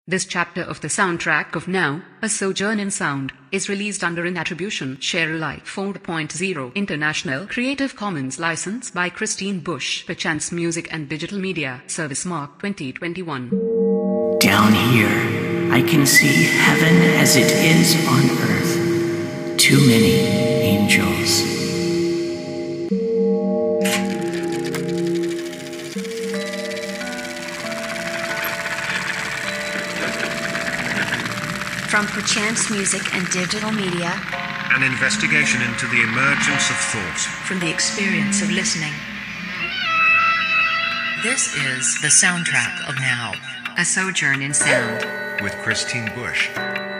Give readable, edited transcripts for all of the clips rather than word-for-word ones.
This chapter of the soundtrack of Now, A Sojourn in Sound, is released under an Attribution Share Alike 4.0 International Creative Commons license by Christine Busch, Perchance Music and Digital Media, Service Mark 2021. Down here, I can see heaven as it is on earth. Too many angels. From Perchance Music and Digital Media, an investigation into the emergence of thought from the experience of listening. This is the soundtrack of Now, A Sojourn in Sound, with Christine Busch.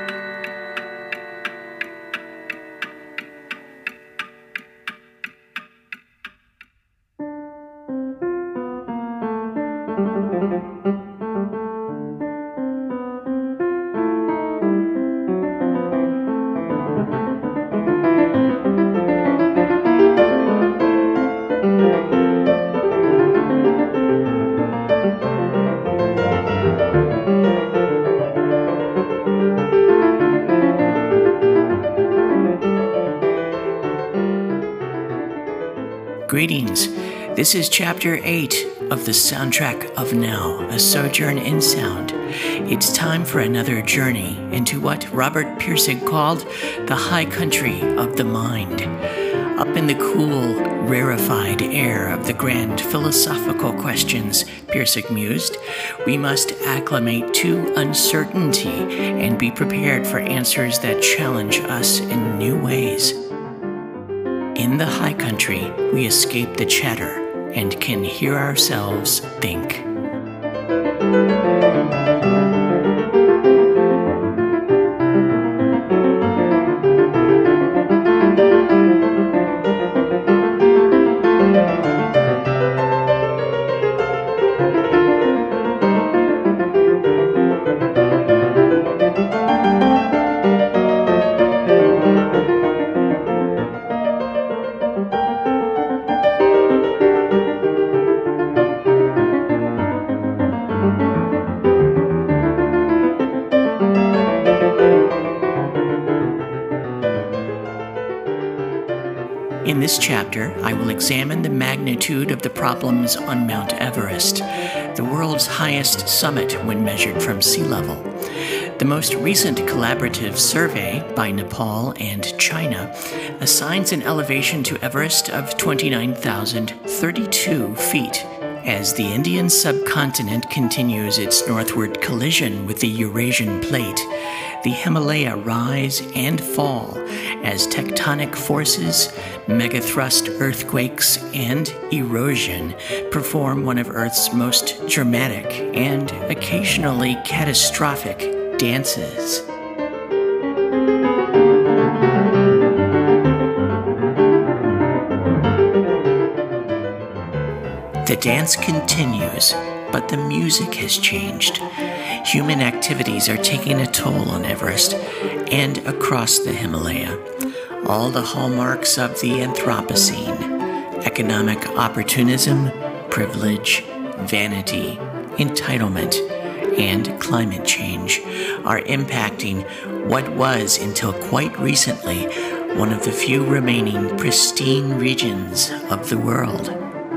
Greetings. This is Chapter 8 of the soundtrack of Now, A Sojourn in Sound. It's time for another journey into what Robert Pirsig called the high country of the mind. Up in the cool, rarefied air of the grand philosophical questions, Pirsig mused, we must acclimate to uncertainty and be prepared for answers that challenge us in new ways. In the high country, we escape the chatter and can hear ourselves think. In this chapter, I will examine the magnitude of the problems on Mount Everest, the world's highest summit when measured from sea level. The most recent collaborative survey by Nepal and China assigns an elevation to Everest of 29,032 feet. As the Indian subcontinent continues its northward collision with the Eurasian plate, the Himalaya rise and fall as tectonic forces, megathrust earthquakes, and erosion perform one of Earth's most dramatic and occasionally catastrophic dances. The dance continues, but the music has changed. Human activities are taking a toll on Everest and across the Himalaya. All the hallmarks of the Anthropocene, economic opportunism, privilege, vanity, entitlement, and climate change are impacting what was, until quite recently, one of the few remaining pristine regions of the world.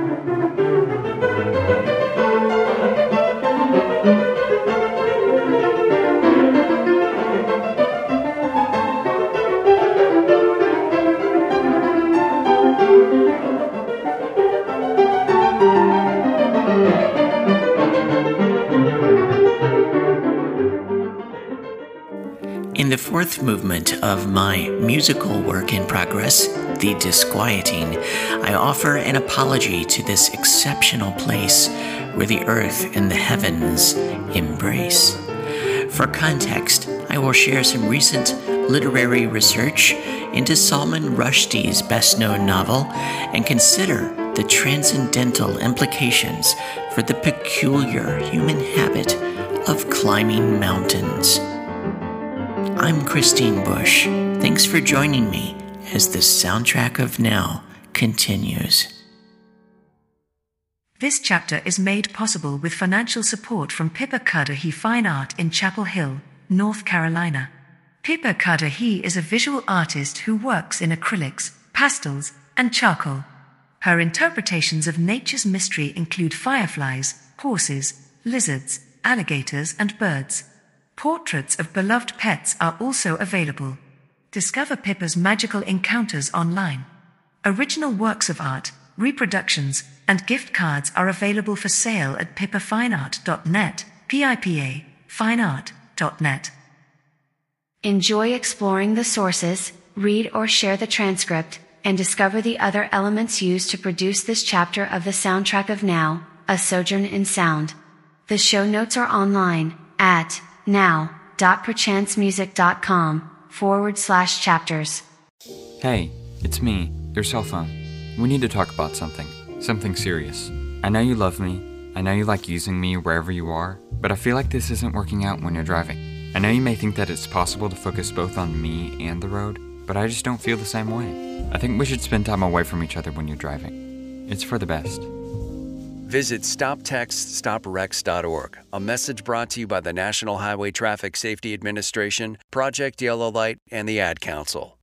In the fourth movement of my musical work in progress, The Disquieting, I offer an apology to this exceptional place where the earth and the heavens embrace. For context, I will share some recent literary research into Salman Rushdie's best-known novel and consider the transcendental implications for the peculiar human habit of climbing mountains. I'm Christine Busch. Thanks for joining me as the soundtrack of Now continues. This chapter is made possible with financial support from Pippa Cudahy Fine Art in Chapel Hill, North Carolina. Pippa Cudahy is a visual artist who works in acrylics, pastels, and charcoal. Her interpretations of nature's mystery include fireflies, horses, lizards, alligators, and birds. Portraits of beloved pets are also available. Discover Pippa's magical encounters online. Original works of art, reproductions, and gift cards are available for sale at pippafineart.net, PIPA, fineart.net. Enjoy exploring the sources, read or share the transcript, and discover the other elements used to produce this chapter of the Soundtrack of Now, A Sojourn in Sound. The show notes are online at now.perchancemusic.com/chapters. Hey, it's me, your cell phone. We need to talk about something serious. I know you love me, I know you like using me wherever you are, but I feel like this isn't working out when you're driving. I know you may think that it's possible to focus both on me and the road, but I just don't feel the same way. I think we should spend time away from each other when you're driving. It's for the best. Visit StopTextStopWrecks.org, a message brought to you by the National Highway Traffic Safety Administration, Project Yellow Light, and the Ad Council.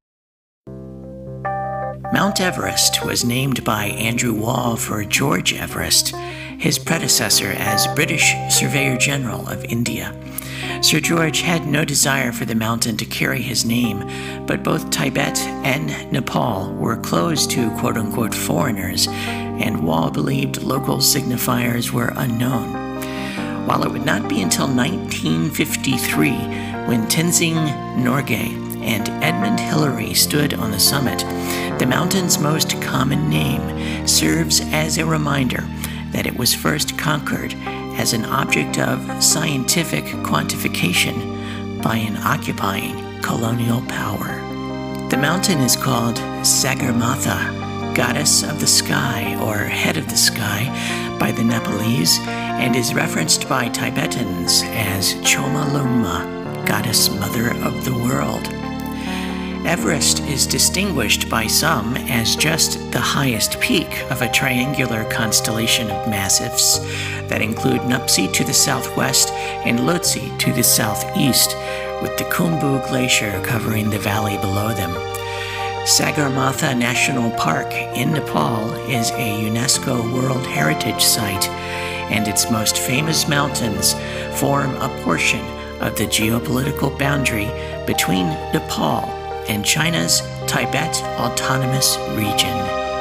Mount Everest was named by Andrew Wall for George Everest, his predecessor as British Surveyor General of India. Sir George had no desire for the mountain to carry his name, but both Tibet and Nepal were closed to quote-unquote foreigners, and Wall believed local signifiers were unknown. While it would not be until 1953 when Tenzing Norgay and Edmund Hillary stood on the summit, the mountain's most common name serves as a reminder that it was first conquered as an object of scientific quantification by an occupying colonial power. The mountain is called Sagarmatha, goddess of the sky or head of the sky by the Nepalese, and is referenced by Tibetans as Chomolungma, goddess mother of the world. Everest is distinguished by some as just the highest peak of a triangular constellation of massifs that include Nuptse to the southwest and Lhotse to the southeast, with the Khumbu Glacier covering the valley below them. Sagarmatha National Park in Nepal is a UNESCO World Heritage Site, and its most famous mountains form a portion of the geopolitical boundary between Nepal and China's Tibet Autonomous Region.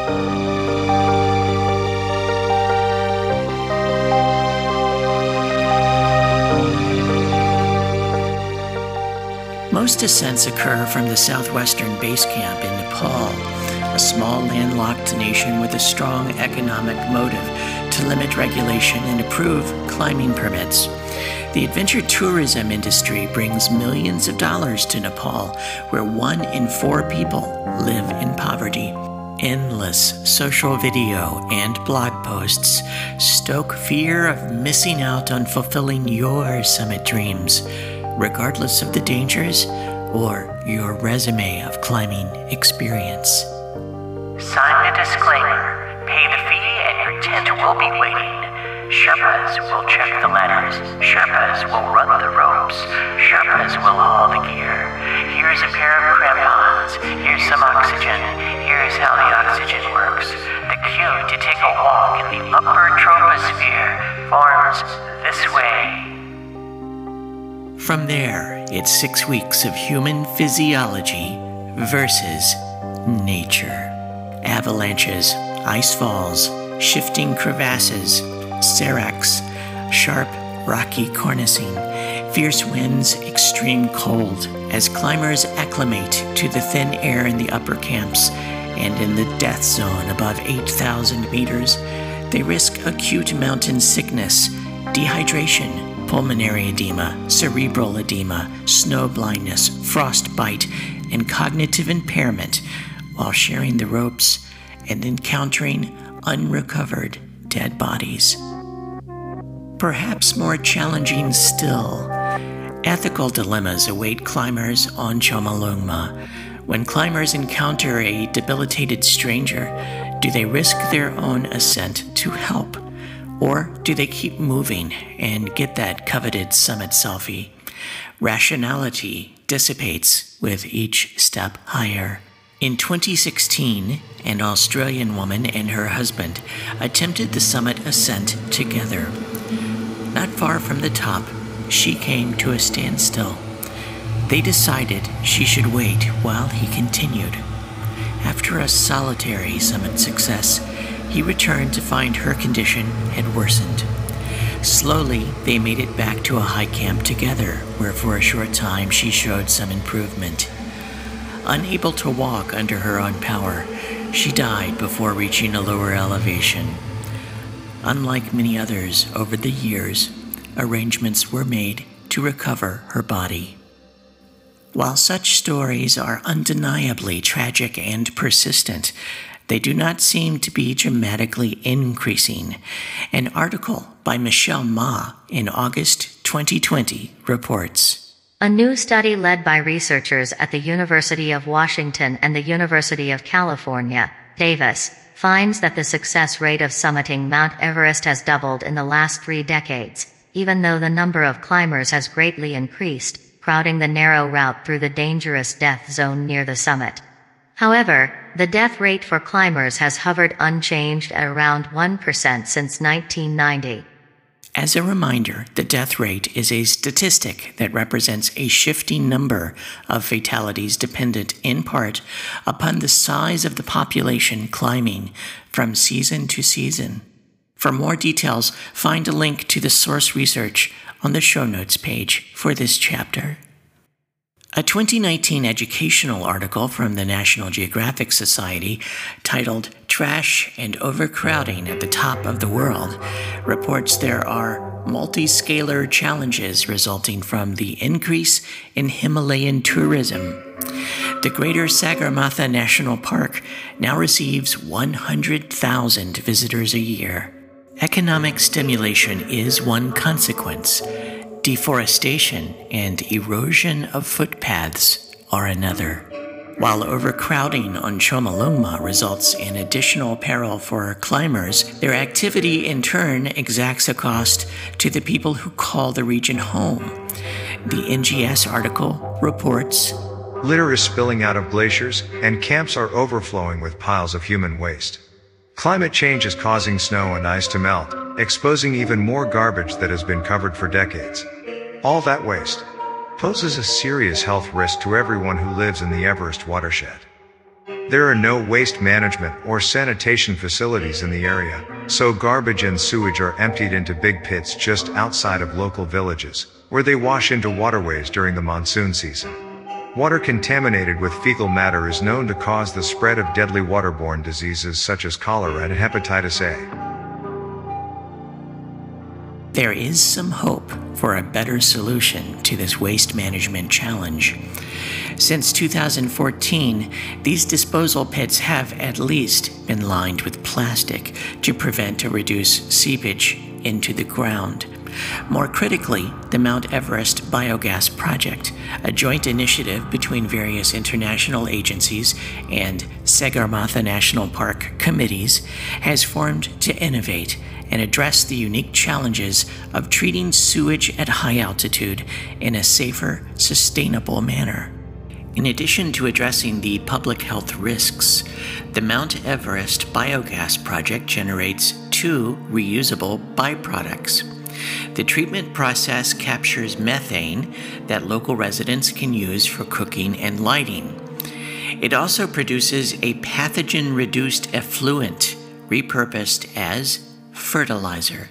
Most ascents occur from the southwestern base camp in Nepal, a small landlocked nation with a strong economic motive to limit regulation and approve climbing permits. The adventure tourism industry brings millions of dollars to Nepal, where 1 in 4 people live in poverty. Endless social video and blog posts stoke fear of missing out on fulfilling your summit dreams, regardless of the dangers or your resume of climbing experience. Sign the disclaimer. Pay the fee and your tent will be waiting. Sherpas will check the ladders. Sherpas will run the ropes. Sherpas will haul the gear. Here's a pair of crampons. Here's some oxygen. Here's how the oxygen works. The cue to take a walk in the upper troposphere forms this way. From there, it's 6 weeks of human physiology versus nature. Avalanches, ice falls, shifting crevasses, seracs, sharp, rocky cornicing, fierce winds, extreme cold, as climbers acclimate to the thin air in the upper camps, and in the death zone above 8,000 meters, they risk acute mountain sickness, dehydration, pulmonary edema, cerebral edema, snow blindness, frostbite, and cognitive impairment while sharing the ropes and encountering unrecovered dead bodies. Perhaps more challenging still, ethical dilemmas await climbers on Chomolungma. When climbers encounter a debilitated stranger, do they risk their own ascent to help? Or do they keep moving and get that coveted summit selfie? Rationality dissipates with each step higher. In 2016, an Australian woman and her husband attempted the summit ascent together. Not far from the top, she came to a standstill. They decided she should wait while he continued. After a solitary summit success, he returned to find her condition had worsened. Slowly, they made it back to a high camp together, where for a short time she showed some improvement. Unable to walk under her own power, she died before reaching a lower elevation. Unlike many others over the years, arrangements were made to recover her body. While such stories are undeniably tragic and persistent, they do not seem to be dramatically increasing. An article by Michelle Ma in August 2020 reports, a new study led by researchers at the University of Washington and the University of California, Davis, finds that the success rate of summiting Mount Everest has doubled in the last 3 decades, even though the number of climbers has greatly increased, crowding the narrow route through the dangerous death zone near the summit. However, the death rate for climbers has hovered unchanged at around 1% since 1990. As a reminder, the death rate is a statistic that represents a shifting number of fatalities dependent in part upon the size of the population climbing from season to season. For more details, find a link to the source research on the show notes page for this chapter. A 2019 educational article from the National Geographic Society titled Trash and Overcrowding at the Top of the World reports there are multi-scalar challenges resulting from the increase in Himalayan tourism. The Greater Sagarmatha National Park now receives 100,000 visitors a year. Economic stimulation is one consequence. Deforestation and erosion of footpaths are another. While overcrowding on Chomolungma results in additional peril for climbers, their activity in turn exacts a cost to the people who call the region home. The NGS article reports, litter is spilling out of glaciers, and camps are overflowing with piles of human waste. Climate change is causing snow and ice to melt, exposing even more garbage that has been covered for decades. All that waste poses a serious health risk to everyone who lives in the Everest watershed. There are no waste management or sanitation facilities in the area, so garbage and sewage are emptied into big pits just outside of local villages, where they wash into waterways during the monsoon season. Water contaminated with fecal matter is known to cause the spread of deadly waterborne diseases such as cholera and hepatitis A. There is some hope for a better solution to this waste management challenge. Since 2014, these disposal pits have at least been lined with plastic to prevent or reduce seepage into the ground. More critically, the Mount Everest Biogas Project, a joint initiative between various international agencies and Sagarmatha National Park committees, has formed to innovate and address the unique challenges of treating sewage at high altitude in a safer, sustainable manner. In addition to addressing the public health risks, the Mount Everest Biogas Project generates 2 reusable byproducts. The treatment process captures methane that local residents can use for cooking and lighting. It also produces a pathogen-reduced effluent repurposed as fertilizer.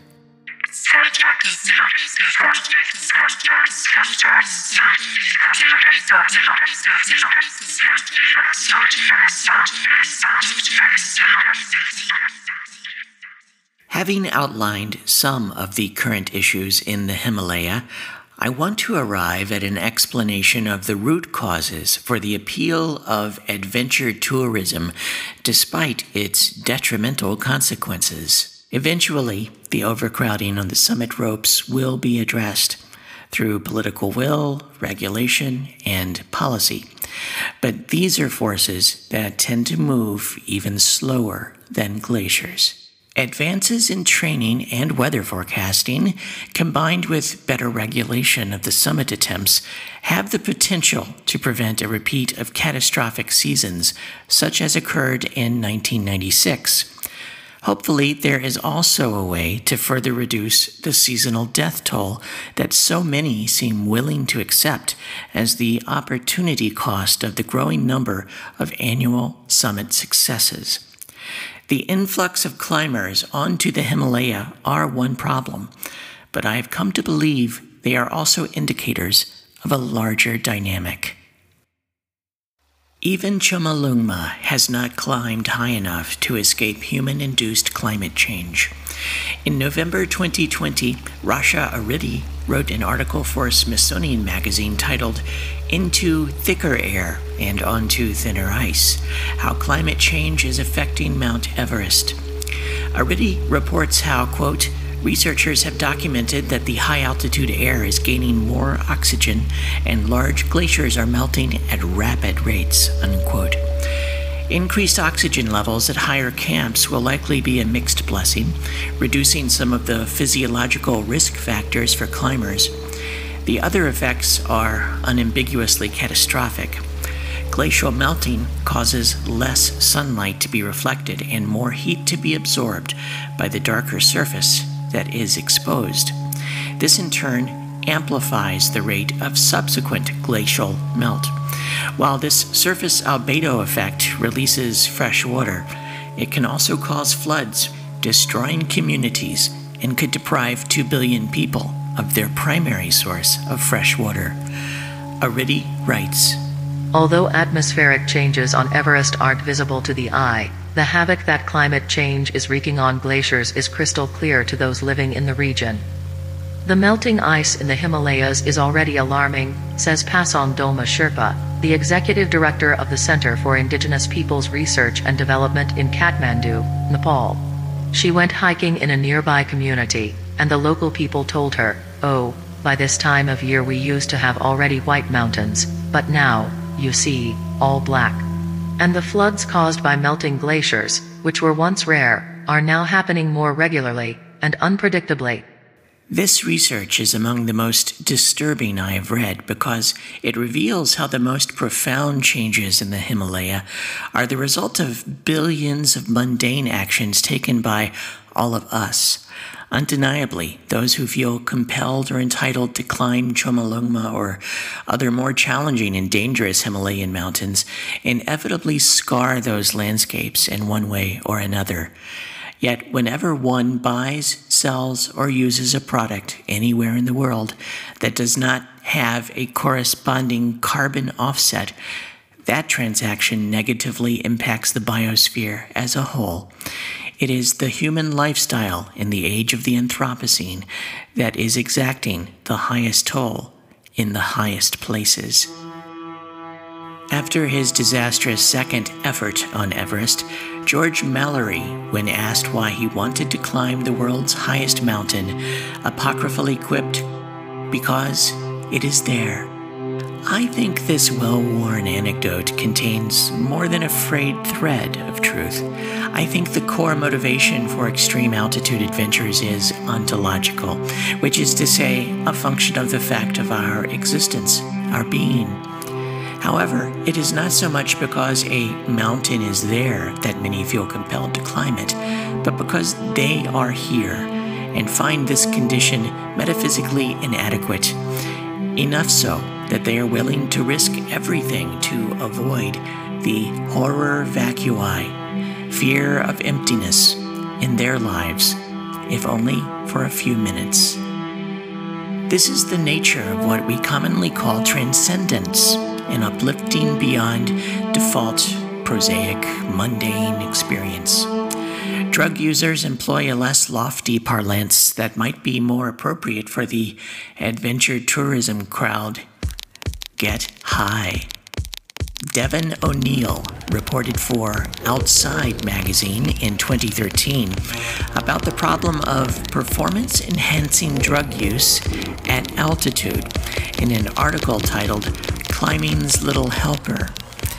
Having outlined some of the current issues in the Himalaya, I want to arrive at an explanation of the root causes for the appeal of adventure tourism despite its detrimental consequences. Eventually, the overcrowding on the summit ropes will be addressed through political will, regulation, and policy. But these are forces that tend to move even slower than glaciers. Advances in training and weather forecasting, combined with better regulation of the summit attempts, have the potential to prevent a repeat of catastrophic seasons, such as occurred in 1996. Hopefully, there is also a way to further reduce the seasonal death toll that so many seem willing to accept as the opportunity cost of the growing number of annual summit successes. The influx of climbers onto the Himalaya are one problem, but I have come to believe they are also indicators of a larger dynamic. Even Chomolungma has not climbed high enough to escape human-induced climate change. In November 2020, Rasha Aridi wrote an article for Smithsonian Magazine titled Into Thicker Air and Onto Thinner Ice: How Climate Change is Affecting Mount Everest. Aridi reports how, quote, researchers have documented that the high-altitude air is gaining more oxygen and large glaciers are melting at rapid rates, unquote. Increased oxygen levels at higher camps will likely be a mixed blessing, reducing some of the physiological risk factors for climbers. The other effects are unambiguously catastrophic. Glacial melting causes less sunlight to be reflected and more heat to be absorbed by the darker surface that is exposed. This in turn amplifies the rate of subsequent glacial melt. While this surface albedo effect releases fresh water, it can also cause floods, destroying communities, and could deprive 2 billion people of their primary source of fresh water. Aridi writes, Although atmospheric changes on Everest aren't visible to the eye, the havoc that climate change is wreaking on glaciers is crystal clear to those living in the region. The melting ice in the Himalayas is already alarming, says Pasong Dolma Sherpa, the executive director of the Center for Indigenous Peoples Research and Development in Kathmandu, Nepal. She went hiking in a nearby community, and the local people told her, "Oh, by this time of year we used to have already white mountains, but now, you see, all black." And the floods caused by melting glaciers, which were once rare, are now happening more regularly and unpredictably. This research is among the most disturbing I have read because it reveals how the most profound changes in the Himalaya are the result of billions of mundane actions taken by all of us. Undeniably, those who feel compelled or entitled to climb Chomolungma or other more challenging and dangerous Himalayan mountains inevitably scar those landscapes in one way or another. Yet whenever one buys, sells, or uses a product anywhere in the world that does not have a corresponding carbon offset, that transaction negatively impacts the biosphere as a whole. It is the human lifestyle in the age of the Anthropocene that is exacting the highest toll in the highest places. After his disastrous second effort on Everest, George Mallory, when asked why he wanted to climb the world's highest mountain, apocryphally quipped, "Because it is there." I think this well-worn anecdote contains more than a frayed thread of truth. I think the core motivation for extreme altitude adventures is ontological, which is to say, a function of the fact of our existence, our being. However, it is not so much because a mountain is there that many feel compelled to climb it, but because they are here and find this condition metaphysically inadequate, enough so that they are willing to risk everything to avoid the horror vacui, fear of emptiness in their lives, if only for a few minutes. This is the nature of what we commonly call transcendence, an uplifting beyond default, prosaic, mundane experience. Drug users employ a less lofty parlance that might be more appropriate for the adventure tourism crowd. Get high. Devin O'Neill reported for Outside magazine in 2013 about the problem of performance-enhancing drug use at altitude in an article titled Climbing's Little Helper.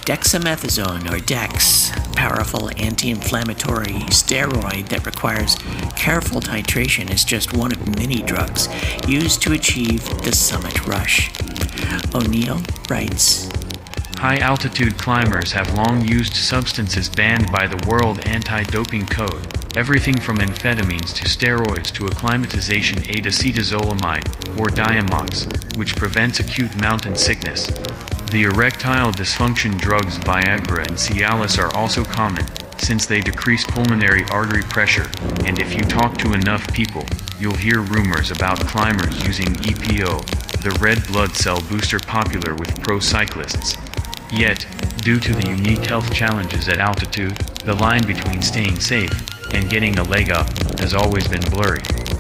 Dexamethasone, or Dex, a powerful anti-inflammatory steroid that requires careful titration, is just one of many drugs used to achieve the summit rush. O'Neill writes, High-altitude climbers have long used substances banned by the World Anti-Doping Code, everything from amphetamines to steroids to acclimatization aid acetazolamide, or Diamox, which prevents acute mountain sickness. The erectile dysfunction drugs Viagra and Cialis are also common, since they decrease pulmonary artery pressure, and if you talk to enough people, you'll hear rumors about climbers using EPO, the red blood cell booster popular with pro cyclists. Yet, due to the unique health challenges at altitude, the line between staying safe and getting a leg up has always been blurry.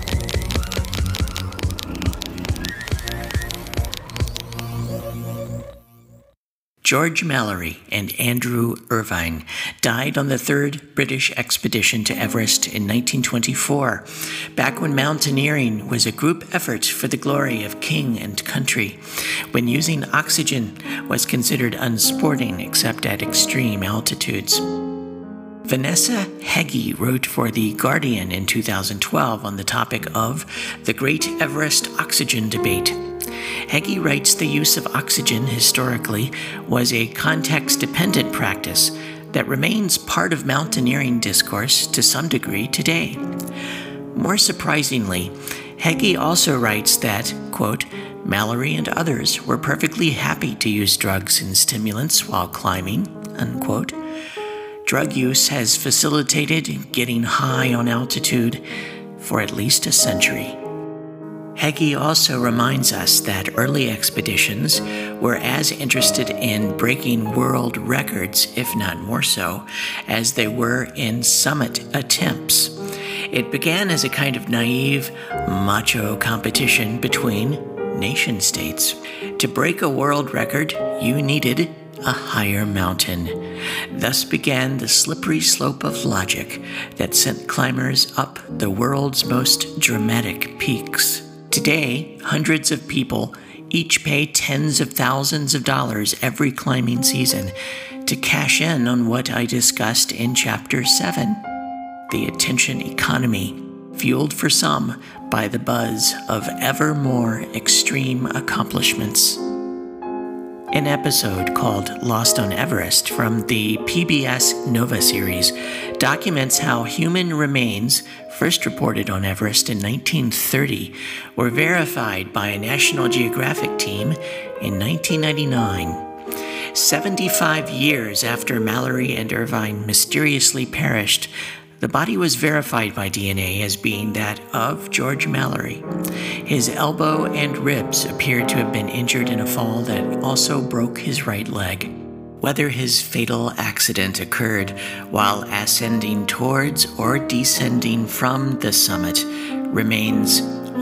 George Mallory and Andrew Irvine died on the third British expedition to Everest in 1924, back when mountaineering was a group effort for the glory of king and country, when using oxygen was considered unsporting except at extreme altitudes. Vanessa Heggie wrote for The Guardian in 2012 on the topic of the Great Everest Oxygen Debate. Heggie writes the use of oxygen historically was a context-dependent practice that remains part of mountaineering discourse to some degree today. More surprisingly, Heggie also writes that, quote, Mallory and others were perfectly happy to use drugs and stimulants while climbing, unquote. Drug use has facilitated getting high on altitude for at least a century. Heggie also reminds us that early expeditions were as interested in breaking world records, if not more so, as they were in summit attempts. It began as a kind of naive, macho competition between nation-states. To break a world record, you needed a higher mountain. Thus began the slippery slope of logic that sent climbers up the world's most dramatic peaks. Today, hundreds of people each pay tens of thousands of dollars every climbing season to cash in on what I discussed in Chapter 7, the attention economy, fueled for some by the buzz of ever more extreme accomplishments. An episode called Lost on Everest from the PBS Nova series documents how human remains, first reported on Everest in 1930, were verified by a National Geographic team in 1999. 75 years after Mallory and Irvine mysteriously perished, the body was verified by DNA as being that of George Mallory. His elbow and ribs appeared to have been injured in a fall that also broke his right leg. Whether his fatal accident occurred while ascending towards or descending from the summit remains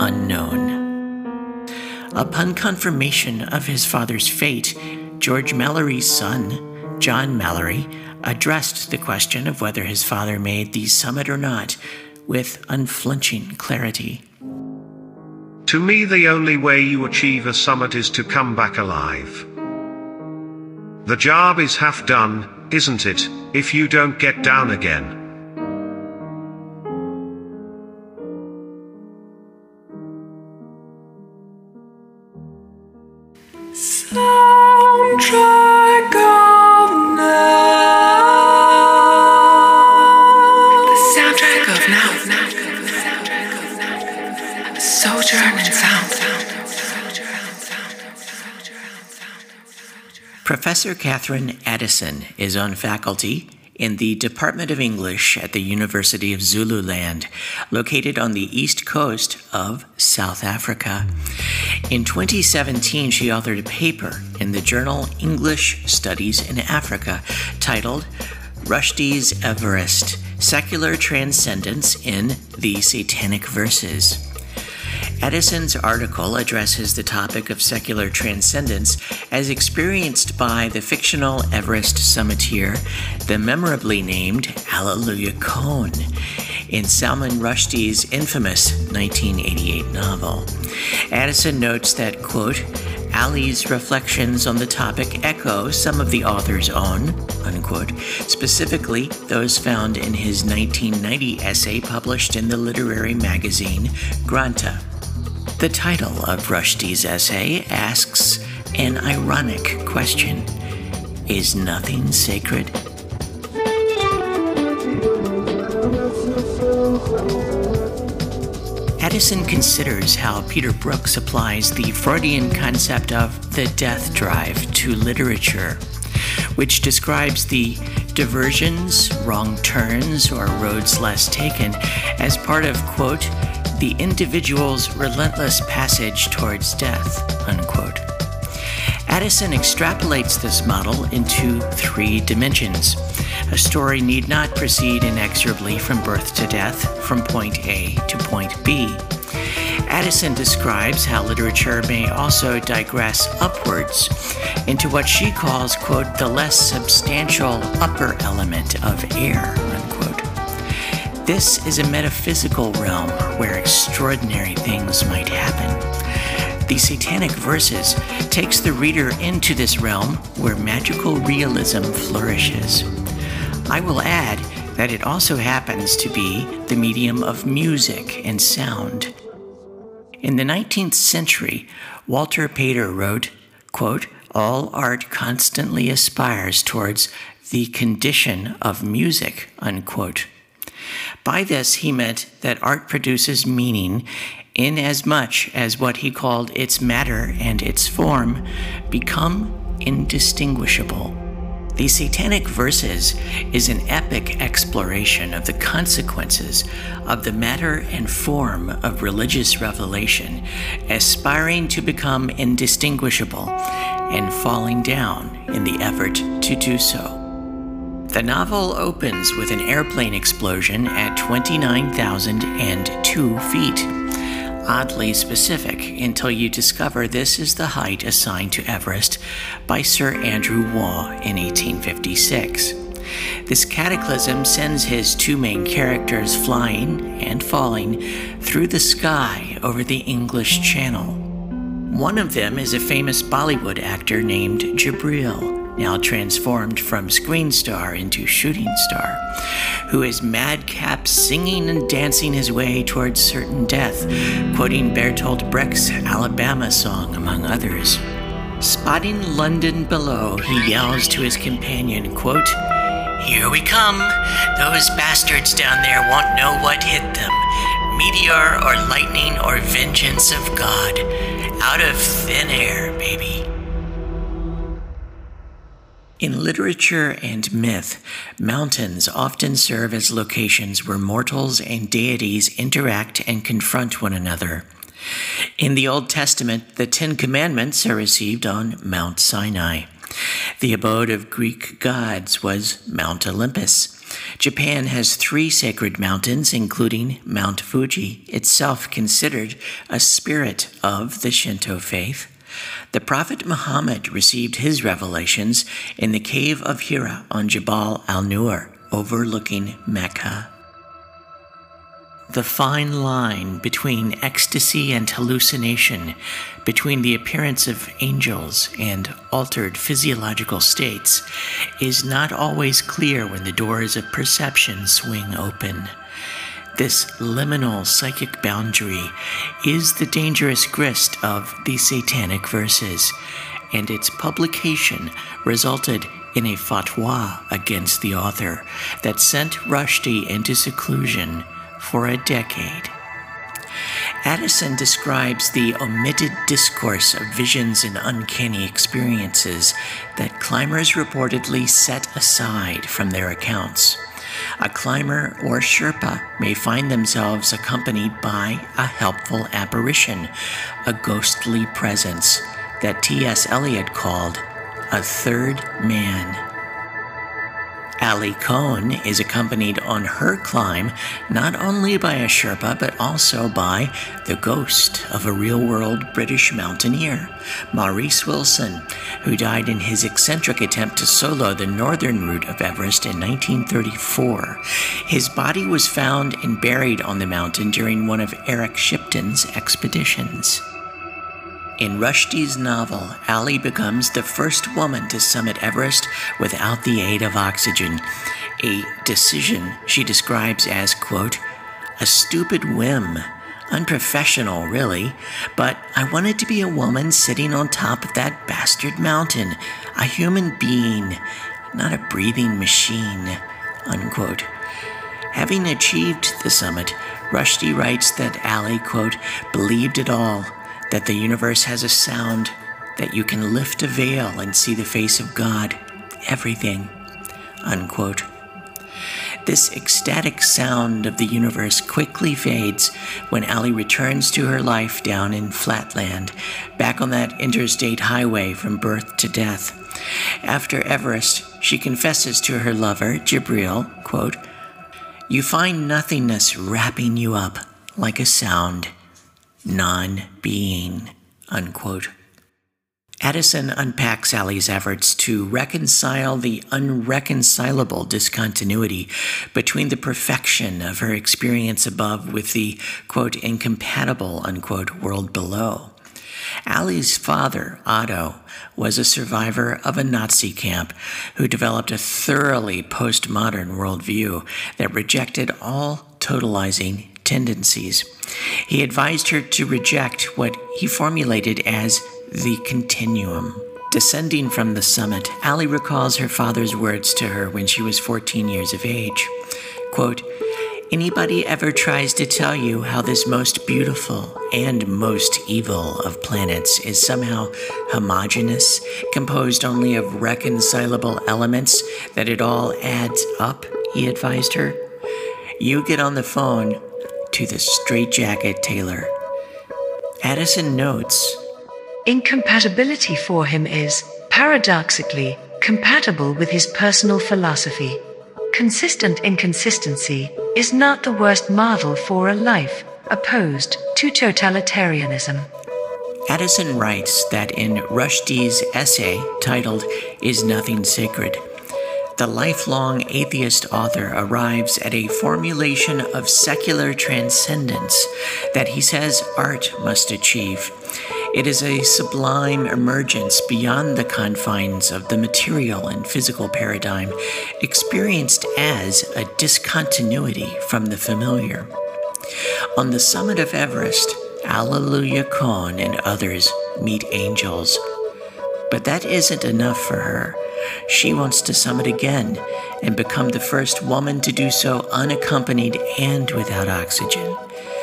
unknown. Upon confirmation of his father's fate, George Mallory's son, John Mallory, addressed the question of whether his father made the summit or not with unflinching clarity. To me, the only way you achieve a summit is to come back alive. The job is half done, isn't it, if you don't get down again? Soundtrack of Now. The soundtrack of Now. Sojourn in Sound. Professor Catherine Addison is on faculty in the Department of English at the University of Zululand, located on the east coast of South Africa. In 2017, she authored a paper in the journal English Studies in Africa titled Rushdie's Everest, Secular Transcendence in the Satanic Verses. Addison's article addresses the topic of secular transcendence as experienced by the fictional Everest summiteer, the memorably named Alleluia Cone, in Salman Rushdie's infamous 1988 novel. Addison notes that, quote, Ali's reflections on the topic echo some of the author's own, unquote, specifically those found in his 1990 essay published in the literary magazine Granta. The title of Rushdie's essay asks an ironic question: is nothing sacred? Addison considers how Peter Brooks applies the Freudian concept of the death drive to literature, which describes the diversions, wrong turns, or roads less taken as part of, quote, the individual's relentless passage towards death, unquote. Addison extrapolates this model into 3 dimensions. A story need not proceed inexorably from birth to death, from point A to point B. Addison describes how literature may also digress upwards into what she calls, quote, the less substantial upper element of air, unquote. This is a metaphysical realm where extraordinary things might happen. The Satanic Verses takes the reader into this realm where magical realism flourishes. I will add that it also happens to be the medium of music and sound. In the 19th century, Walter Pater wrote, quote, all art constantly aspires towards the condition of music, unquote. By this, he meant that art produces meaning in as much as what he called its matter and its form become indistinguishable. The Satanic Verses is an epic exploration of the consequences of the matter and form of religious revelation, aspiring to become indistinguishable and falling down in the effort to do so. The novel opens with an airplane explosion at 29,002 feet. Oddly specific until you discover this is the height assigned to Everest by Sir Andrew Waugh in 1856. This cataclysm sends his 2 main characters flying and falling through the sky over the English Channel. One of them is a famous Bollywood actor named Jabril, now transformed from screen star into shooting star, who is madcap singing and dancing his way towards certain death, quoting Bertolt Brecht's Alabama song, among others. Spotting London below, he yells to his companion, quote, here we come. Those bastards down there won't know what hit them. Meteor or lightning or vengeance of God. Out of thin air, baby. In literature and myth, mountains often serve as locations where mortals and deities interact and confront one another. In the Old Testament, the 10 Commandments are received on Mount Sinai. The abode of Greek gods was Mount Olympus. Japan has 3 sacred mountains, including Mount Fuji, itself considered a spirit of the Shinto faith. The Prophet Muhammad received his revelations in the cave of Hira on Jabal al-Nur, overlooking Mecca. The fine line between ecstasy and hallucination, between the appearance of angels and altered physiological states, is not always clear when the doors of perception swing open. This liminal psychic boundary is the dangerous grist of the Satanic Verses, and its publication resulted in a fatwa against the author that sent Rushdie into seclusion for a decade. Addison describes the omitted discourse of visions and uncanny experiences that climbers reportedly set aside from their accounts. A climber or Sherpa may find themselves accompanied by a helpful apparition, a ghostly presence that T.S. Eliot called a third man. Ali Cohn is accompanied on her climb not only by a Sherpa but also by the ghost of a real-world British mountaineer, Maurice Wilson, who died in his eccentric attempt to solo the northern route of Everest in 1934. His body was found and buried on the mountain during one of Eric Shipton's expeditions. In Rushdie's novel, Ali becomes the first woman to summit Everest without the aid of oxygen, a decision she describes as, quote, a stupid whim, unprofessional really, but I wanted to be a woman sitting on top of that bastard mountain, a human being, not a breathing machine, unquote. Having achieved the summit, Rushdie writes that Ali, quote, believed it all, that the universe has a sound, that you can lift a veil and see the face of God, everything, unquote. This ecstatic sound of the universe quickly fades when Ali returns to her life down in Flatland, back on that interstate highway from birth to death. After Everest, she confesses to her lover, Jibril, quote, you find nothingness wrapping you up like a sound, non-being, unquote. Addison unpacks Ali's efforts to reconcile the unreconcilable discontinuity between the perfection of her experience above with the, quote, incompatible, unquote, world below. Ali's father, Otto, was a survivor of a Nazi camp who developed a thoroughly postmodern worldview that rejected all totalizing tendencies. He advised her to reject what he formulated as the continuum. Descending from the summit, Ali recalls her father's words to her when she was 14 years of age. Quote, anybody ever tries to tell you how this most beautiful and most evil of planets is somehow homogeneous, composed only of reconcilable elements, that it all adds up, he advised her, you get on the phone to the straitjacket tailor. Addison notes, incompatibility for him is, paradoxically, compatible with his personal philosophy. Consistent inconsistency is not the worst model for a life opposed to totalitarianism. Addison writes that in Rushdie's essay titled Is Nothing Sacred, the lifelong atheist author arrives at a formulation of secular transcendence that he says art must achieve. It is a sublime emergence beyond the confines of the material and physical paradigm, experienced as a discontinuity from the familiar. On the summit of Everest, Alleluia Cohn and others meet angels. But that isn't enough for her. She wants to summit again and become the first woman to do so unaccompanied and without oxygen.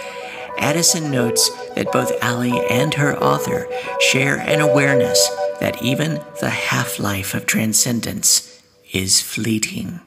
Addison notes that both Ali and her author share an awareness that even the half-life of transcendence is fleeting.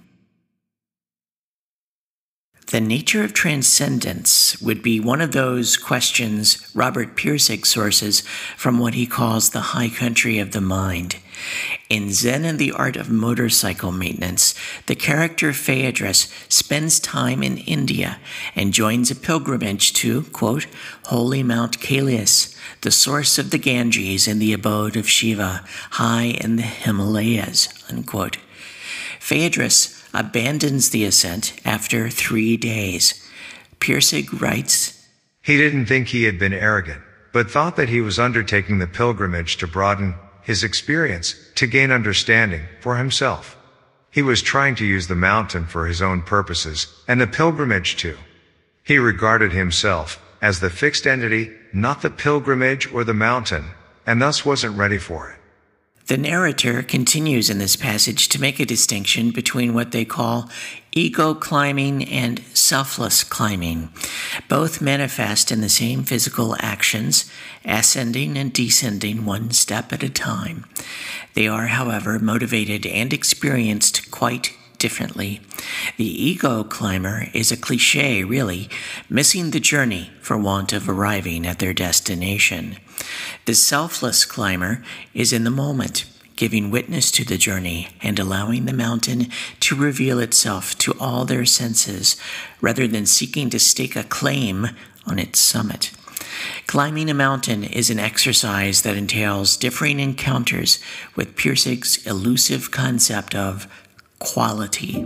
The nature of transcendence would be one of those questions Robert Pirsig sources from what he calls the high country of the mind. In Zen and the Art of Motorcycle Maintenance, the character Phaedrus spends time in India and joins a pilgrimage to, quote, Holy Mount Kailas, the source of the Ganges and the abode of Shiva, high in the Himalayas, unquote. Phaedrus abandons the ascent after 3 days. Pirsig writes, he didn't think he had been arrogant, but thought that he was undertaking the pilgrimage to broaden his experience, to gain understanding for himself. He was trying to use the mountain for his own purposes, and the pilgrimage too. He regarded himself as the fixed entity, not the pilgrimage or the mountain, and thus wasn't ready for it. The narrator continues in this passage to make a distinction between what they call ego climbing and selfless climbing. Both manifest in the same physical actions, ascending and descending one step at a time. They are, however, motivated and experienced quite differently. The ego climber is a cliché, really, missing the journey for want of arriving at their destination. The selfless climber is in the moment, giving witness to the journey and allowing the mountain to reveal itself to all their senses, rather than seeking to stake a claim on its summit. Climbing a mountain is an exercise that entails differing encounters with Pirsig's elusive concept of quality.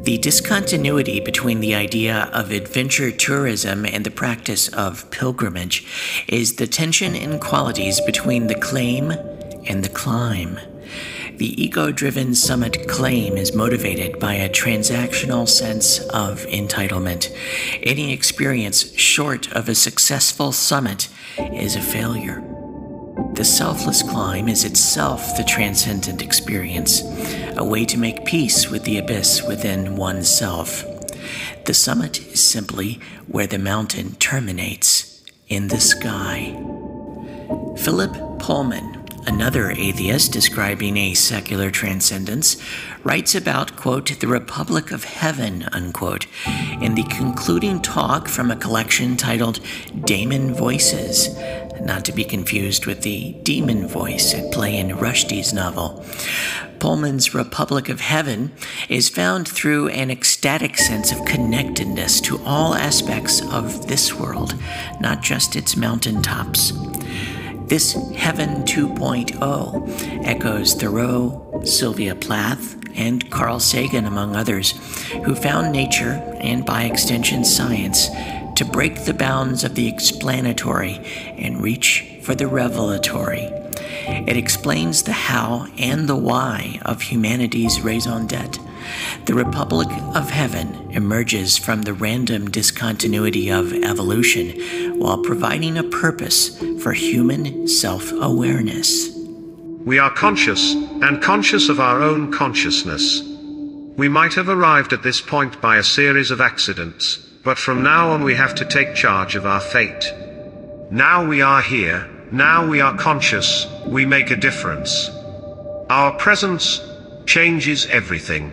The discontinuity between the idea of adventure tourism and the practice of pilgrimage is the tension in qualities between the claim and the climb. The ego-driven summit claim is motivated by a transactional sense of entitlement. Any experience short of a successful summit is a failure. The selfless climb is itself the transcendent experience, a way to make peace with the abyss within oneself. The summit is simply where the mountain terminates, in the sky. Philip Pullman, another atheist describing a secular transcendence, writes about, quote, the Republic of Heaven, unquote, in the concluding talk from a collection titled Daemon Voices, not to be confused with the demon voice at play in Rushdie's novel. Pullman's Republic of Heaven is found through an ecstatic sense of connectedness to all aspects of this world, not just its mountaintops. This Heaven 2.0 echoes Thoreau, Sylvia Plath, and Carl Sagan, among others, who found nature, and by extension science, to break the bounds of the explanatory and reach for the revelatory. It explains the how and the why of humanity's raison d'etre. The Republic of Heaven emerges from the random discontinuity of evolution while providing a purpose for human self-awareness. We are conscious, and conscious of our own consciousness. We might have arrived at this point by a series of accidents, but from now on we have to take charge of our fate. Now we are here, now we are conscious, we make a difference. Our presence changes everything.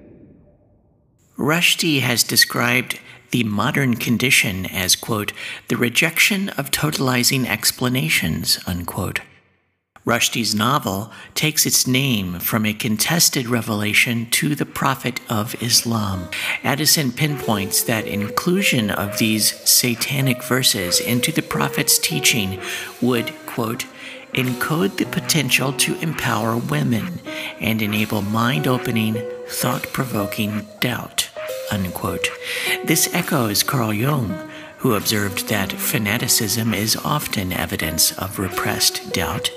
Rushdie has described the modern condition as, quote, the rejection of totalizing explanations, unquote. Rushdie's novel takes its name from a contested revelation to the Prophet of Islam. Addison pinpoints that inclusion of these satanic verses into the Prophet's teaching would, quote, encode the potential to empower women and enable mind-opening, thought-provoking doubt, unquote. This echoes Carl Jung, who observed that fanaticism is often evidence of repressed doubt.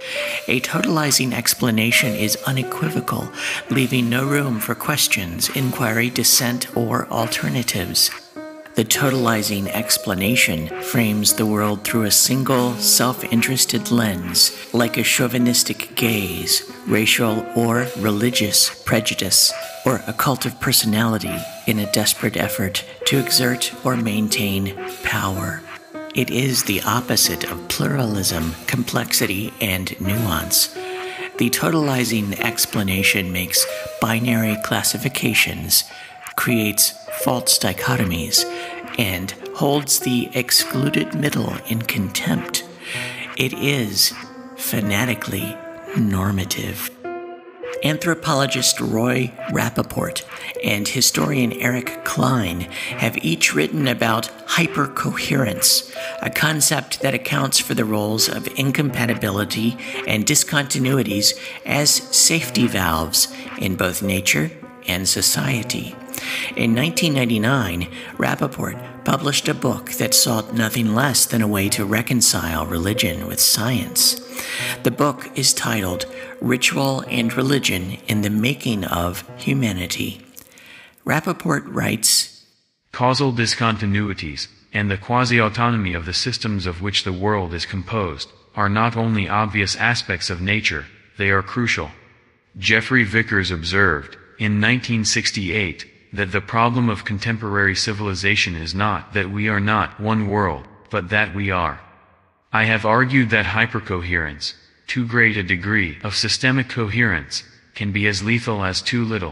A totalizing explanation is unequivocal, leaving no room for questions, inquiry, dissent, or alternatives. The totalizing explanation frames the world through a single, self-interested lens, like a chauvinistic gaze, racial or religious prejudice, or a cult of personality in a desperate effort to exert or maintain power. It is the opposite of pluralism, complexity, and nuance. The totalizing explanation makes binary classifications, creates false dichotomies, and holds the excluded middle in contempt. It is fanatically normative. Anthropologist Roy Rappaport and historian Eric Klein have each written about hypercoherence, a concept that accounts for the roles of incompatibility and discontinuities as safety valves in both nature and society. In 1999, Rappaport published a book that sought nothing less than a way to reconcile religion with science. The book is titled Ritual and Religion in the Making of Humanity. Rappaport writes, Causal discontinuities, and the quasi-autonomy of the systems of which the world is composed, are not only obvious aspects of nature, they are crucial. Jeffrey Vickers observed, in 1968, that the problem of contemporary civilization is not that we are not one world, but that we are. I have argued that hypercoherence, too great a degree of systemic coherence, can be as lethal as too little.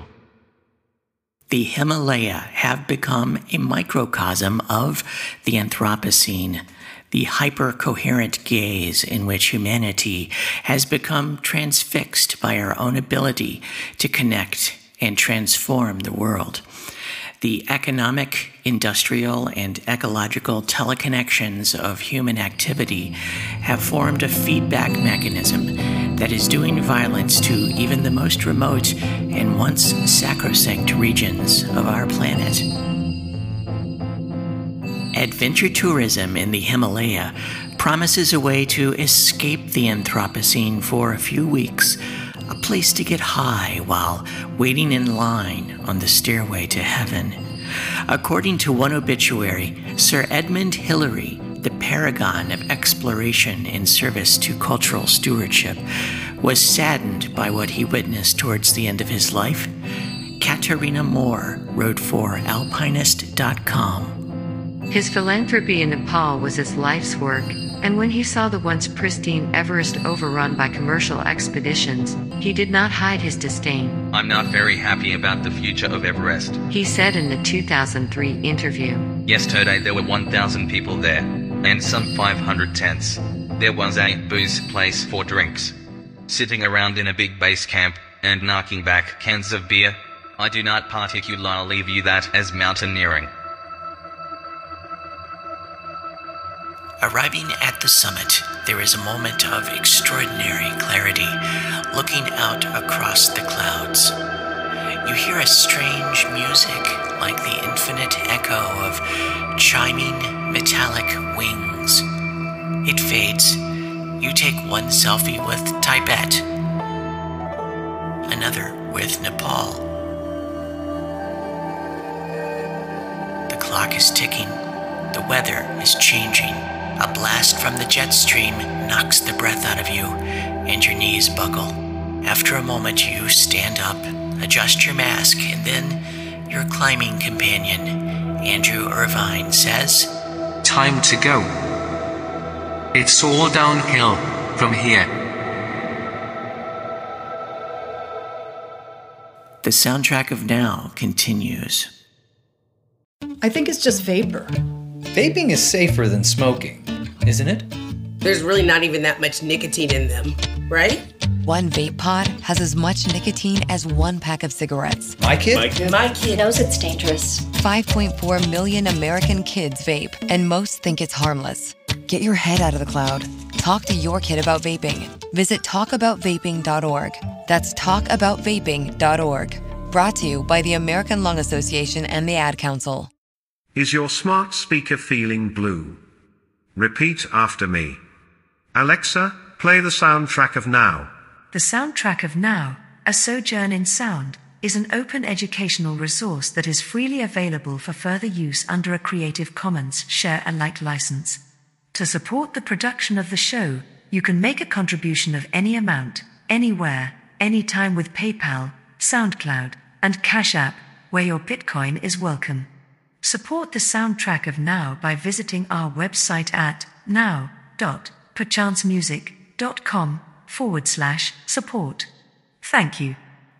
The Himalaya have become a microcosm of the Anthropocene, the hyper-coherent gaze in which humanity has become transfixed by our own ability to connect and transform the world. The economic, industrial, and ecological teleconnections of human activity have formed a feedback mechanism that is doing violence to even the most remote and once sacrosanct regions of our planet. Adventure tourism in the Himalaya promises a way to escape the Anthropocene for a few weeks, a place to get high while waiting in line on the stairway to heaven. According to one obituary, Sir Edmund Hillary, the paragon of exploration in service to cultural stewardship, was saddened by what he witnessed towards the end of his life. Katarina Moore wrote for Alpinist.com. His philanthropy in Nepal was his life's work, and when he saw the once pristine Everest overrun by commercial expeditions, he did not hide his disdain. I'm not very happy about the future of Everest, he said in the 2003 interview. Yesterday there were 1,000 people there, and some 500 tents. There was a booze place for drinks. Sitting around in a big base camp, and knocking back cans of beer. I do not particularly view that as mountaineering. Arriving at the summit, there is a moment of extraordinary clarity, looking out across the clouds. You hear a strange music, like the infinite echo of chiming metallic wings. It fades. You take one selfie with Tibet, another with Nepal. The clock is ticking. The weather is changing. A blast from the jet stream knocks the breath out of you, and your knees buckle. After a moment, you stand up, adjust your mask, and then your climbing companion, Andrew Irvine, says, "Time to go. It's all downhill from here." The soundtrack of Now continues. I think it's just vapor. Vaping is safer than smoking, isn't it? There's really not even that much nicotine in them, right? One vape pod has as much nicotine as one pack of cigarettes. My kid knows it's dangerous. 5.4 million American kids vape, and most think it's harmless. Get your head out of the cloud. Talk to your kid about vaping. Visit talkaboutvaping.org. That's talkaboutvaping.org. Brought to you by the American Lung Association and the Ad Council. Is your smart speaker feeling blue? Repeat after me. Alexa, play the soundtrack of Now. The Soundtrack of Now, A Sojourn in Sound, is an open educational resource that is freely available for further use under a Creative Commons Share-alike license. To support the production of the show, you can make a contribution of any amount, anywhere, anytime with PayPal, SoundCloud, and Cash App, where your Bitcoin is welcome. Support the Soundtrack of Now by visiting our website at now.perchancemusic.com/support. Thank you.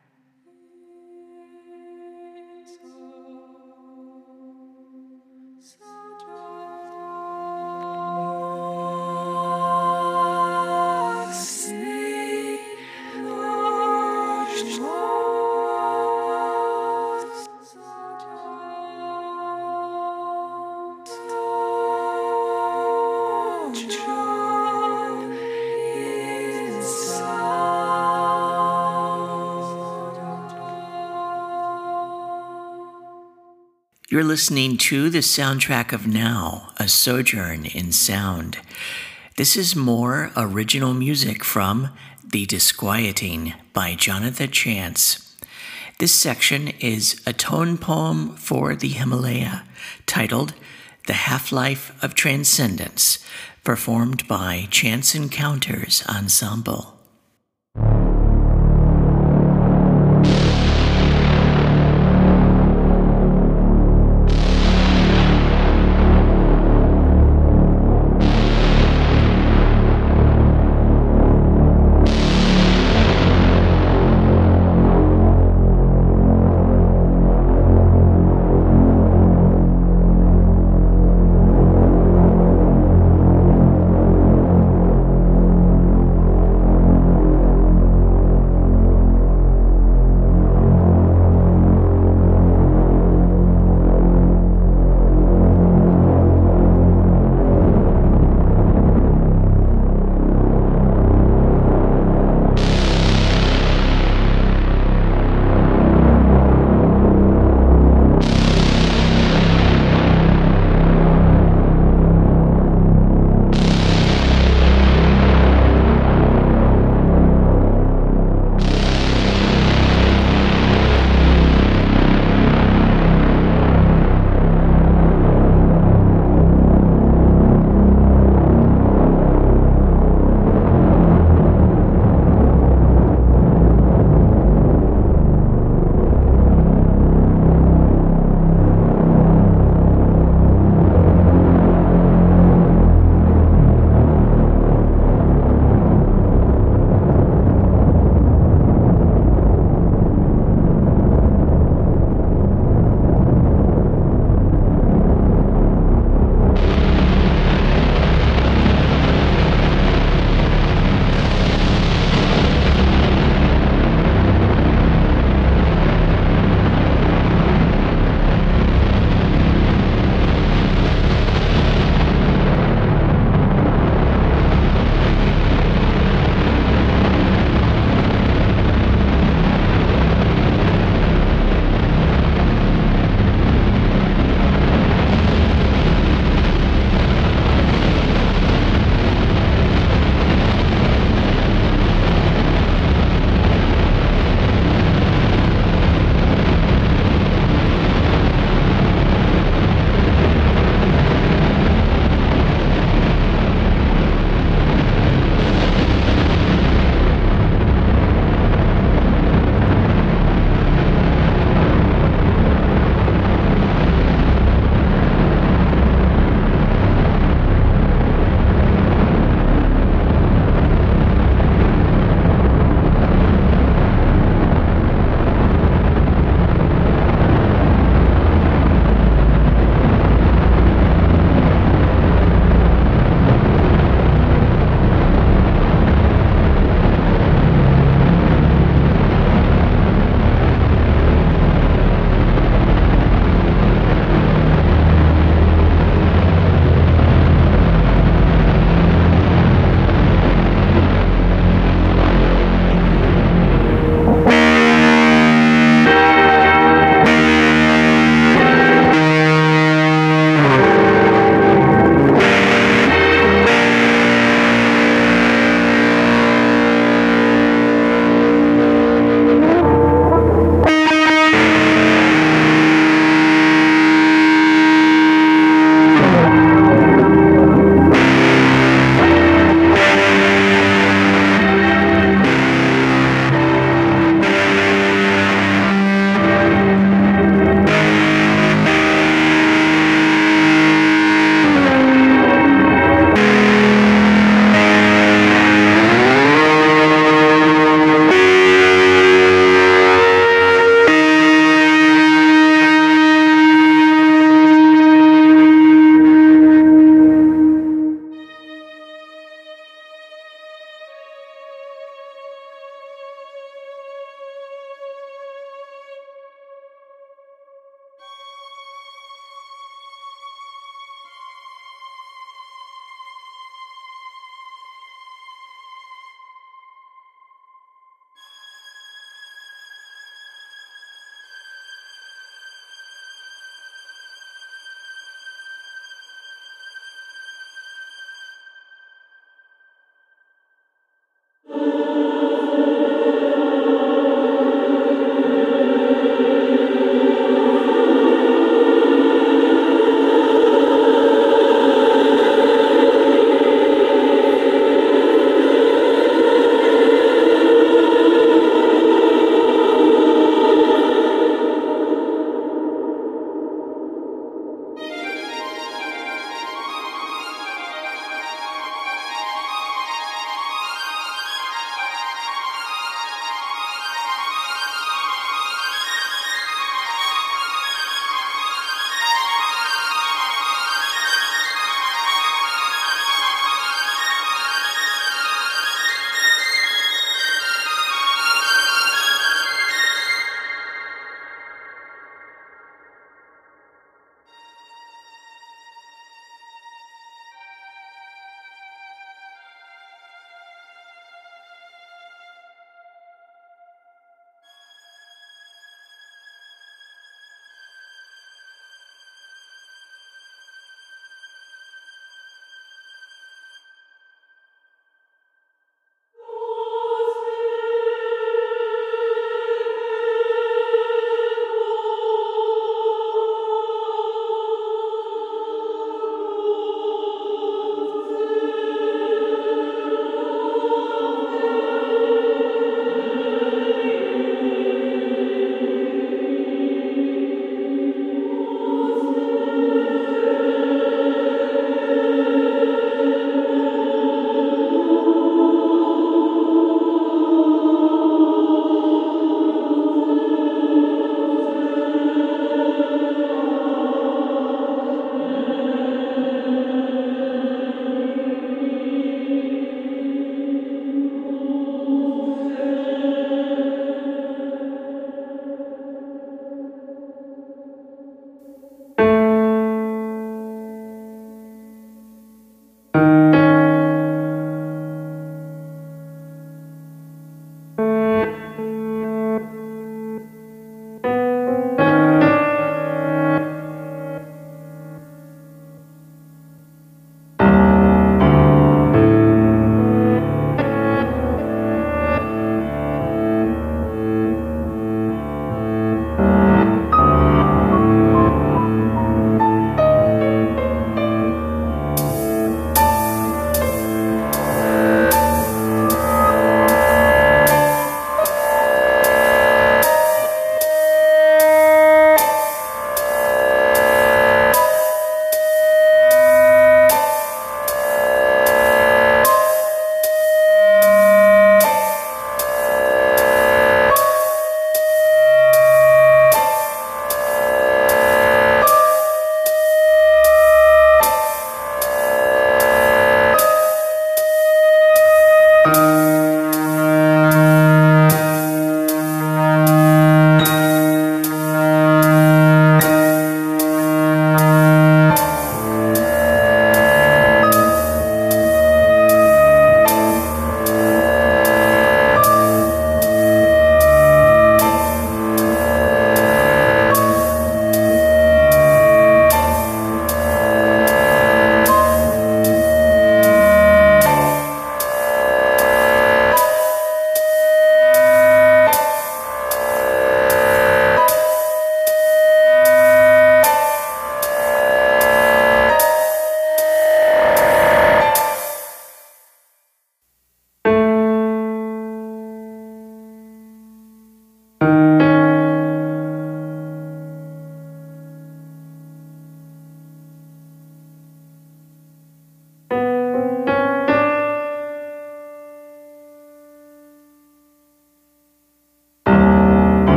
You're listening to the soundtrack of Now, A Sojourn in Sound. This is more original music from The Disquieting by Jonathan Chance. This section is a tone poem for the Himalaya, titled The Half-Life of Transcendence, performed by Chance Encounters Ensemble.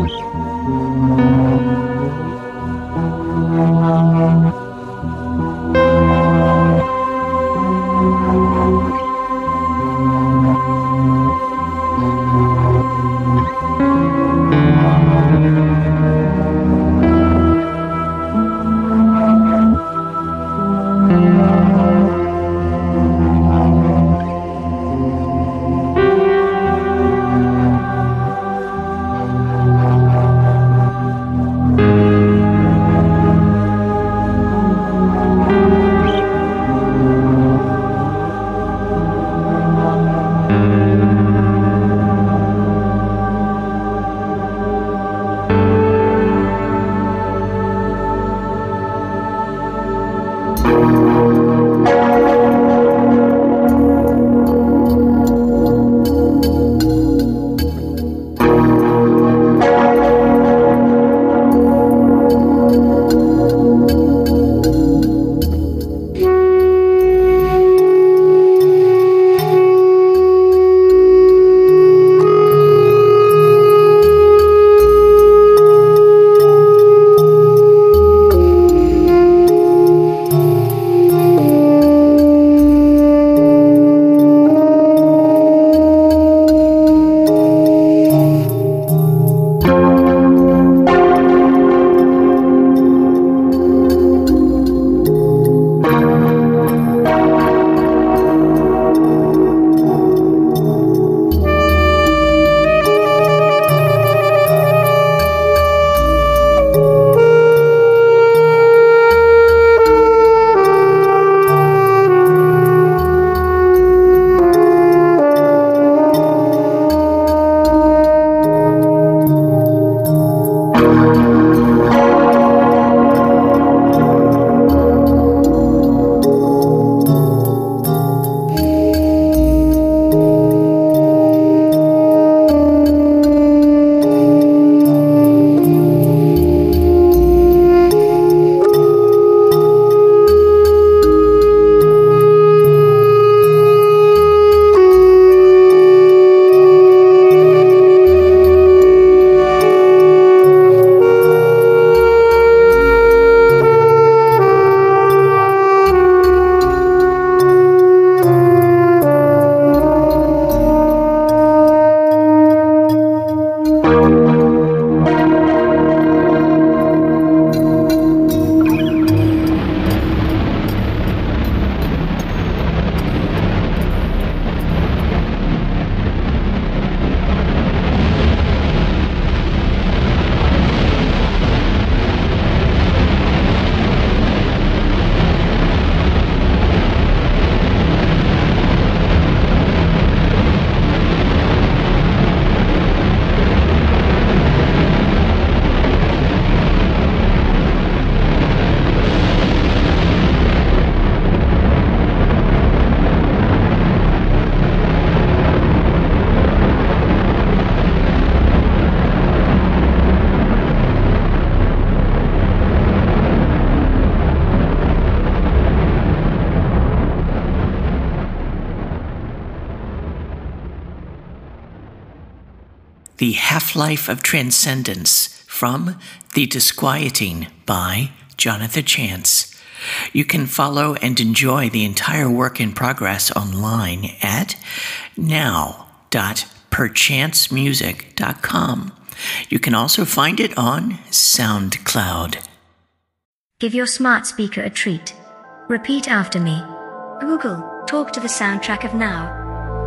The Half-Life of Transcendence from The Disquieting by Jonathan Chance. You can follow and enjoy the entire work in progress online at now.perchancemusic.com. You can also find it on SoundCloud. Give your smart speaker a treat. Repeat after me. Google, talk to the soundtrack of Now.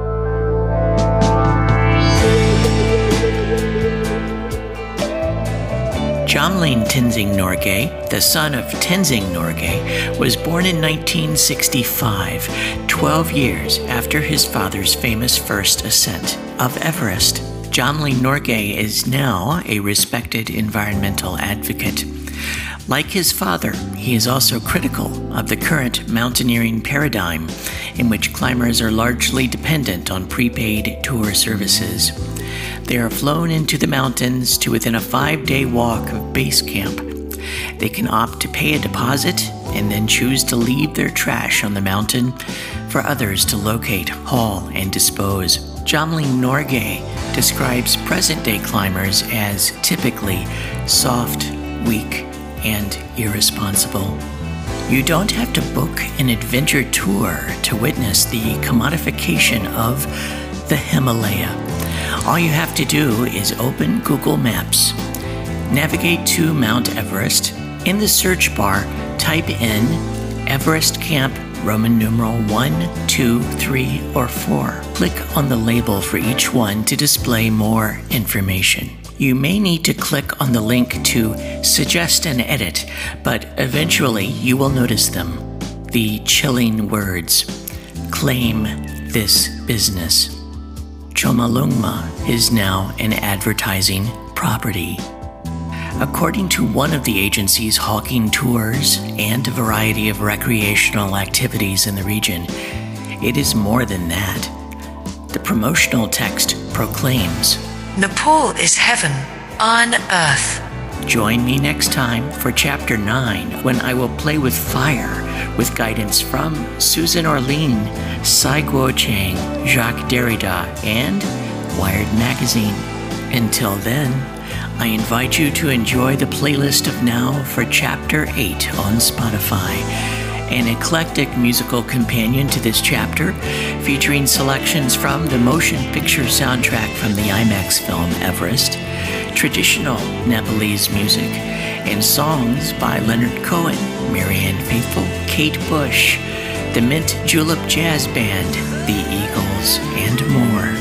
Jamlin Tenzing Norgay, the son of Tenzing Norgay, was born in 1965, 12 years after his father's famous first ascent of Everest. Jamlin Norgay is now a respected environmental advocate. Like his father, he is also critical of the current mountaineering paradigm, in which climbers are largely dependent on prepaid tour services. They are flown into the mountains to within a 5-day walk of base camp. They can opt to pay a deposit and then choose to leave their trash on the mountain for others to locate, haul, and dispose. Jamling Norgay describes present-day climbers as typically soft, weak, and irresponsible. You don't have to book an adventure tour to witness the commodification of the Himalaya. All you have to do is open Google Maps, navigate to Mount Everest. In the search bar, type in Everest Camp Roman numeral 1, 2, 3, or 4. Click on the label for each one to display more information. You may need to click on the link to suggest an edit, but eventually you will notice them. The chilling words, "Claim this business." Chomolungma is now an advertising property. According to one of the agencies hawking tours and a variety of recreational activities in the region, it is more than that. The promotional text proclaims, Nepal is heaven on earth. Join me next time for Chapter 9, when I will play with fire with guidance from Susan Orlean, Sai Guo-Chang, Jacques Derrida, and Wired Magazine. Until then, I invite you to enjoy the playlist of Now for Chapter 8 on Spotify, an eclectic musical companion to this chapter, featuring selections from the motion picture soundtrack from the IMAX film Everest, traditional Nepalese music, and songs by Leonard Cohen, Marianne Faithfull, Kate Bush, the Mint Julep Jazz Band, the Eagles, and more.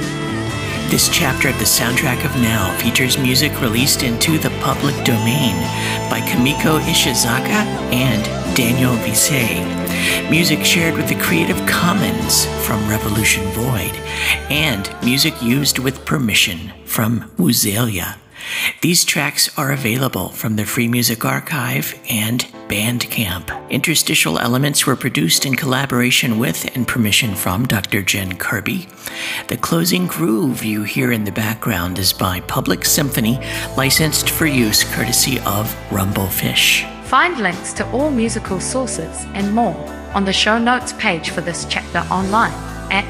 This chapter of the Soundtrack of Now features music released into the public domain by Kamiko Ishizaka and Daniel Visay, music shared with the Creative Commons from Revolution Void, and music used with permission from Wuzelia. These tracks are available from the Free Music Archive and Bandcamp. Interstitial elements were produced in collaboration with and permission from Dr. Jen Kirby. The closing groove you hear in the background is by Public Symphony, licensed for use courtesy of Rumblefish. Find links to all musical sources and more on the show notes page for this chapter online at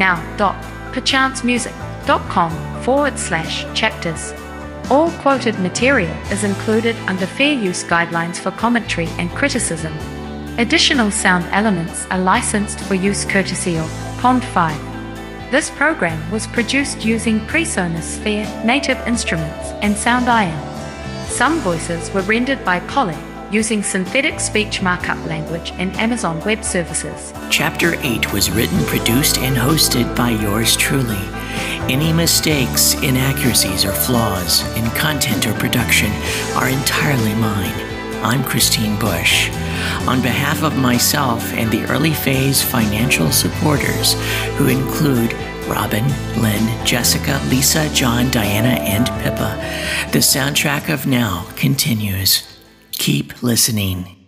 now.perchancemusic.com/chapters. All quoted material is included under fair use guidelines for commentary and criticism. Additional sound elements are licensed for use courtesy of Pond 5. This program was produced using PreSonus Sphere, Native Instruments, and Sound Iron. Some voices were rendered by Polly using synthetic speech markup language and Amazon Web Services. Chapter 8 was written, produced, and hosted by yours truly. Any mistakes, inaccuracies, or flaws in content or production are entirely mine. I'm Christine Bush. On behalf of myself and the early phase financial supporters, who include Robin, Lynn, Jessica, Lisa, John, Diana, and Pippa, the Soundtrack of Now continues. Keep listening.